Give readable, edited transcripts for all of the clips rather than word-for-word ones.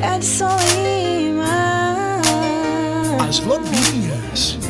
Edson Lima. As lobinhas.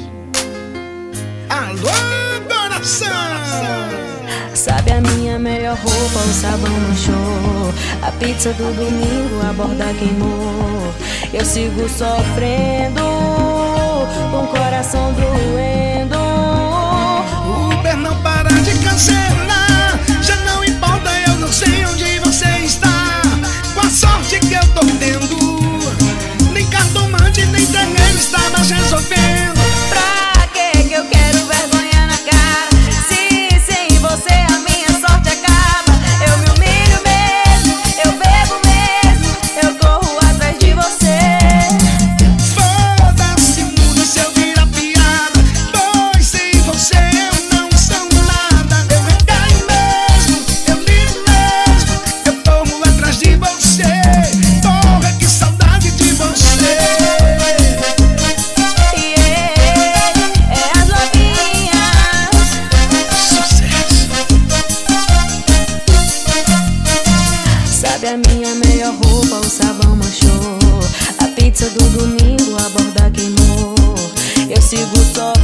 Alô, coração! Sabe a minha melhor roupa, o sabão manchou. A pizza do domingo, a borda queimou. Eu sigo sofrendo, com o coração doendo. O Uber não para de cancelar. Já não importa, eu não sei onde você está. Com a sorte que eu tô tendo, nem cartomante, nem terreiro está mais resolvendo. Pra que eu quero vergonha na cara? Se sem você a minha sorte acaba. Eu me humilho mesmo, eu bebo mesmo, eu corro atrás de você. Foda-se, mundo, se eu virar piada, pois sem você eu não sou nada. Eu recaio mesmo, eu ligo mesmo, eu corro atrás de você. Porra, que saudade de você. É as lobinhas. Sucesso. Sabe a minha melhor roupa, o sabão manchou. A pizza do domingo, a borda queimou. Eu sigo só